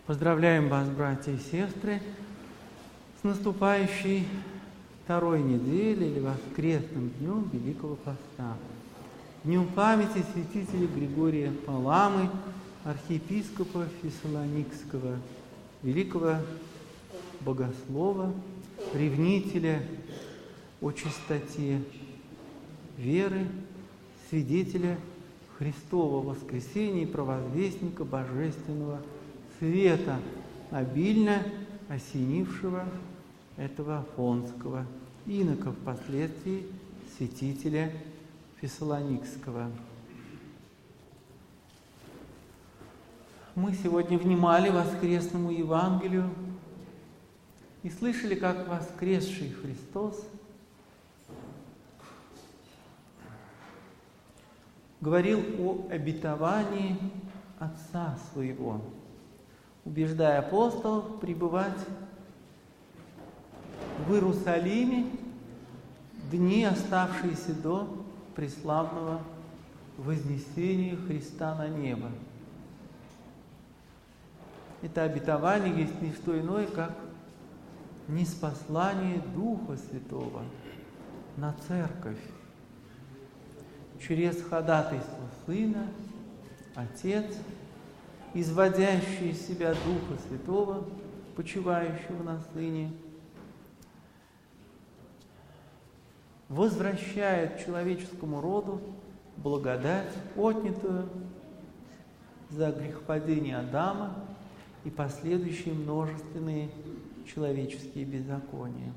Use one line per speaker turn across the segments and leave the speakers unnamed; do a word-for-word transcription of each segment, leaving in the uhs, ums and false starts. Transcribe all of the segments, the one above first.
Поздравляем вас, братья и сестры, с наступающей второй неделей или воскресным днем Великого Поста, днем памяти святителя Григория Паламы, архиепископа Фессалоникского, великого богослова, ревнителя о чистоте веры, свидетеля Христова воскресения и провозвестника божественного света, обильно осенившего этого афонского инока, впоследствии святителя Фессалоникского. Мы сегодня внимали воскресному Евангелию и слышали, как воскресший Христос говорил о обетовании Отца Своего, убеждая апостолов пребывать в Иерусалиме дни, оставшиеся до преславного вознесения Христа на небо. Это обетование есть не что иное, как ниспослание Духа Святого на Церковь через ходатайство Сына, Отец, изводящий из себя Духа Святого, почивающего на Сыне, возвращает человеческому роду благодать, отнятую за грехопадение Адама и последующие множественные человеческие беззакония.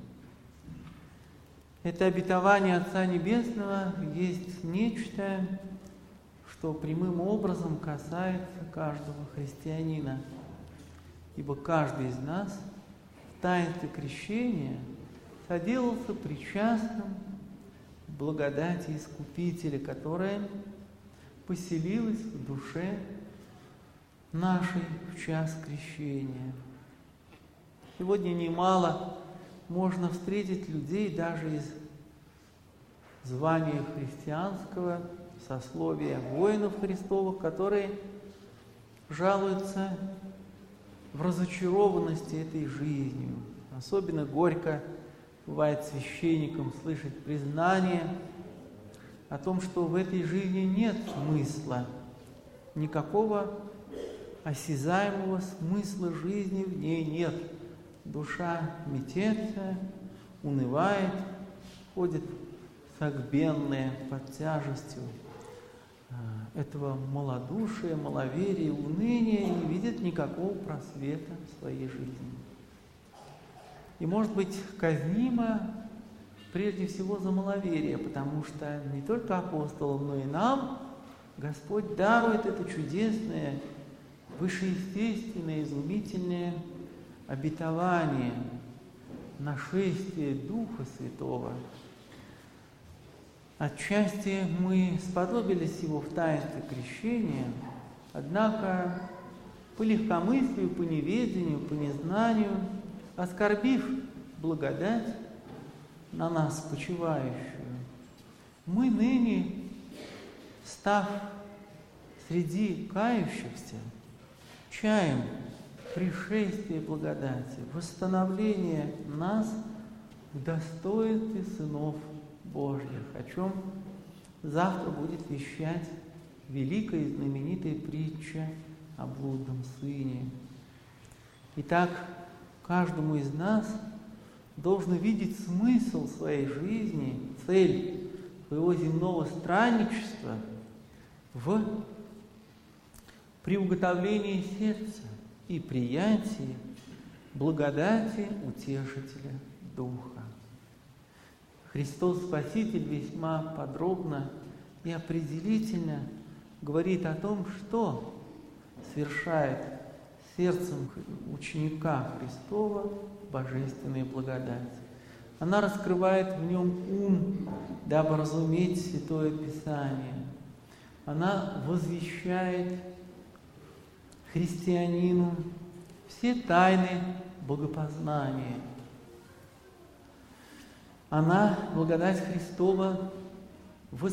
Это обетование Отца Небесного есть нечто, что прямым образом касается каждого христианина, ибо каждый из нас в таинстве крещения соделался причастным к благодати Искупителя, которая поселилась в душе нашей в час крещения. Сегодня немало можно встретить людей даже из звания христианского, сословия воинов Христовых, которые жалуются в разочарованности этой жизнью. Особенно горько бывает священникам слышать признание о том, что в этой жизни нет смысла, никакого осязаемого смысла жизни в ней нет. Душа метется, унывает, ходит согбенная под тяжестью этого малодушия, маловерия, уныния и не видит никакого просвета в своей жизни. И может быть казнима прежде всего за маловерие, потому что не только апостолам, но и нам Господь дарует это чудесное, вышеестественное, изумительное обетование, нашествие Духа Святого. Отчасти мы сподобились его в таинстве крещения, однако по легкомыслию, по неведению, по незнанию, оскорбив благодать на нас почивающую, мы ныне, став среди кающихся, чаем пришествие благодати, восстановление нас в достоинстве сынов Божьих, о чем завтра будет вещать великая и знаменитая притча о блудном сыне. Итак, каждому из нас должно видеть смысл своей жизни, цель своего земного странничества в приуготовлении сердца и приятии благодати Утешителя Духа. Христос Спаситель весьма подробно и определительно говорит о том, что совершает сердцем ученика Христова божественная благодать. Она раскрывает в нем ум, дабы разуметь Святое Писание. Она возвещает христианину все тайны богопознания. Она, благодать Христова,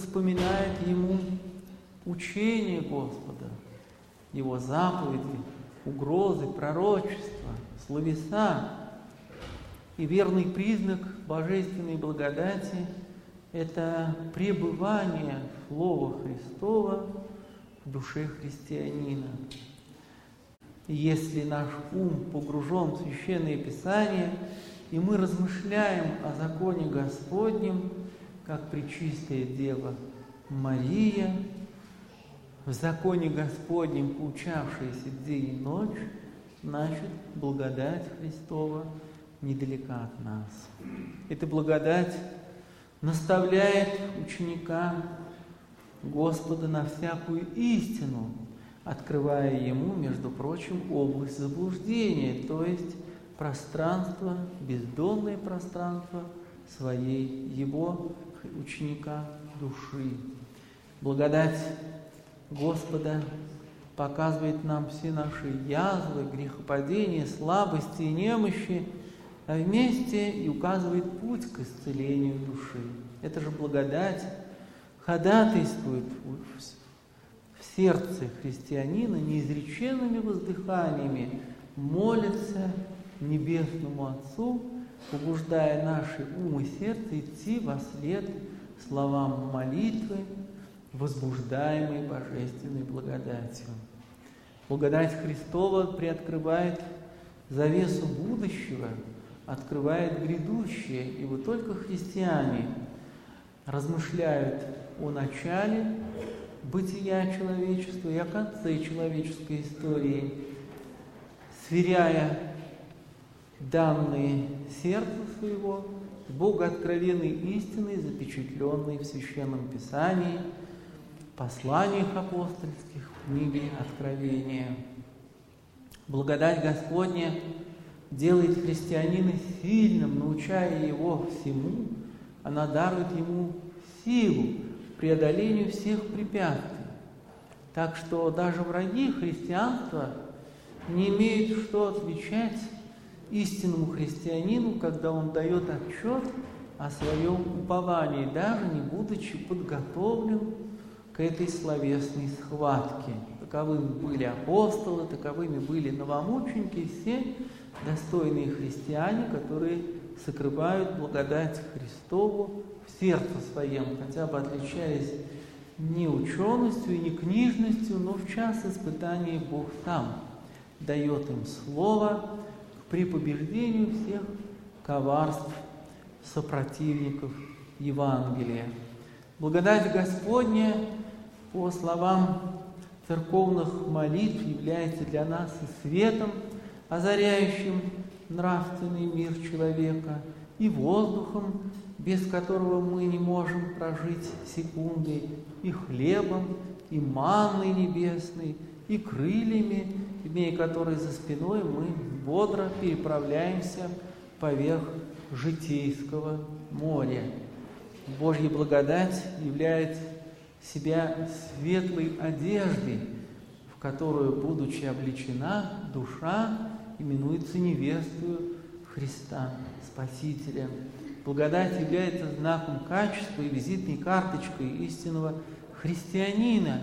воспоминает ему учение Господа, Его заповеди, угрозы, пророчества, словеса. И верный признак божественной благодати – это пребывание Слова Христова в душе христианина. И если наш ум погружен в Священное Писание, и мы размышляем о законе Господнем, как пречистая Дева Мария, в законе Господнем поучавшаяся день и ночь, значит, благодать Христова недалека от нас. Эта благодать наставляет ученика Господа на всякую истину, открывая ему, между прочим, область заблуждения, то есть пространство, бездонное пространство своей его ученика души. Благодать Господа показывает нам все наши язвы, грехопадения, слабости и немощи, а вместе и указывает путь к исцелению души. Эта же благодать ходатайствует в сердце христианина неизреченными воздыханиями, молится Небесному Отцу, побуждая наши ум и сердце идти во след словам молитвы, возбуждаемой божественной благодатью. Благодать Христова приоткрывает завесу будущего, открывает грядущее, и вот только христиане размышляют о начале бытия человечества и о конце человеческой истории, сверяя данные сердца своего с богооткровенной истиной, запечатленной в Священном Писании, посланиях апостольских, в книге Откровения. Благодать Господня делает христианина сильным, научая его всему, она дарует ему силу к преодолению всех препятствий. Так что даже враги христианства не имеют что отвечать истинному христианину, когда он дает отчет о своем уповании, даже не будучи подготовлен к этой словесной схватке. Таковыми были апостолы, таковыми были новомученики, все достойные христиане, которые сокрывают благодать Христову в сердце своем, хотя бы отличаясь не ученостью и не книжностью, но в час испытания Бог сам дает им слово при побеждению всех коварств сопротивников Евангелия. Благодать Господня, по словам церковных молитв, является для нас и светом, озаряющим нравственный мир человека, и воздухом, без которого мы не можем прожить секунды, и хлебом, и манной небесной, и крыльями, имея которые за спиной, мы бодро переправляемся поверх житейского моря. Божья благодать является себя светлой одеждой, в которую, будучи облечена, душа именуется невестою Христа, Спасителя. Благодать является знаком качества и визитной карточкой истинного христианина,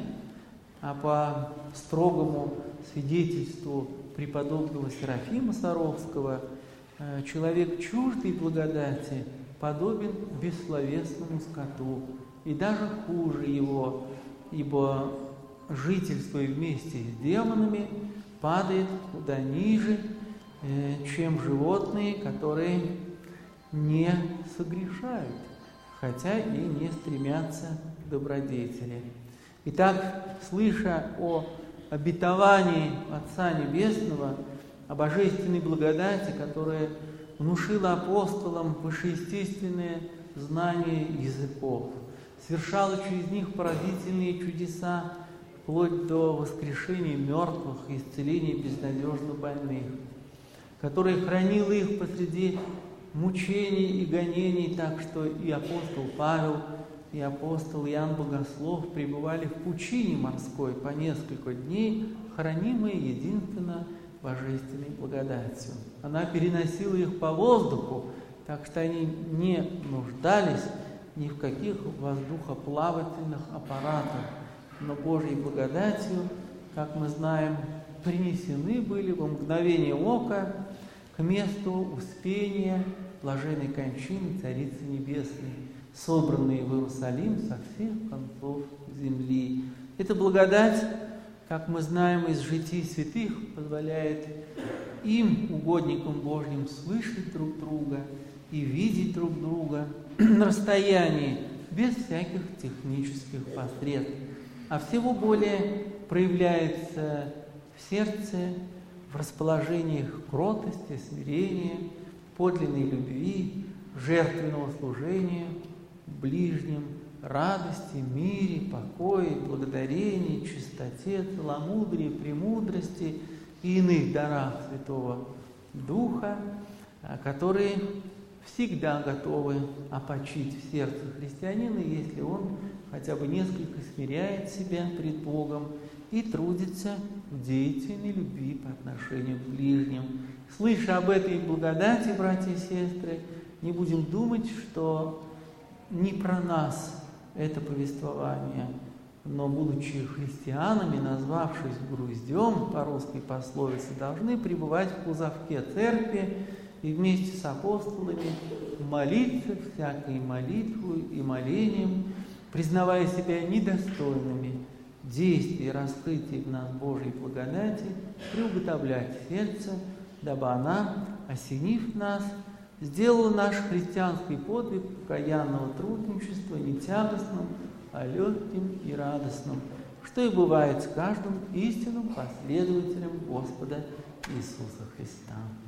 а по строгому свидетельству преподобного Серафима Саровского, человек чуждой благодати подобен бессловесному скоту, и даже хуже его, ибо, жительствуя вместе с демонами, падает куда ниже, чем животные, которые не согрешают, хотя и не стремятся к добродетели. Итак, слыша о обетовании Отца Небесного, о божественной благодати, которая внушила апостолам вышеестественное знание языков, совершала через них поразительные чудеса, вплоть до воскрешения мертвых и исцеления безнадежно больных, которая хранила их посреди мучений и гонений, так что и апостол Павел, и апостол Иоанн Богослов пребывали в пучине морской по несколько дней, хранимые единственно божественной благодатью. Она переносила их по воздуху, так что они не нуждались ни в каких воздухоплавательных аппаратах, но Божьей благодатью как мы знаем, принесены были во мгновение ока к месту успения блаженной кончины Царицы Небесной, собранные в Иерусалим со всех концов земли. Эта благодать, как мы знаем из житий святых, позволяет им, угодникам Божьим, слышать друг друга и видеть друг друга на расстоянии, без всяких технических посредств. А всего более проявляется в сердце, в расположениях кротости, смирения, подлинной любви, жертвенного служения ближним, радости, мире, покое, благодарении, чистоте, целомудрии, премудрости и иных дарах Святого Духа, которые всегда готовы опочить в сердце христианина, если он хотя бы несколько смиряет себя пред Богом и трудится в деятельной любви по отношению к ближним. Слыша об этой благодати, братья и сестры, не будем думать, что не про нас это повествование, но, будучи христианами, назвавшись груздем по русской пословице, должны пребывать в кузовке церкви и вместе с апостолами молиться всякой молитвой и молением, признавая себя недостойными действий и раскрытий в нас Божьей благодати, приуготовлять сердце, дабы она, осенив нас, сделала наш христианский подвиг покаянного трудничества не тягостным, а легким и радостным, что и бывает с каждым истинным последователем Господа Иисуса Христа.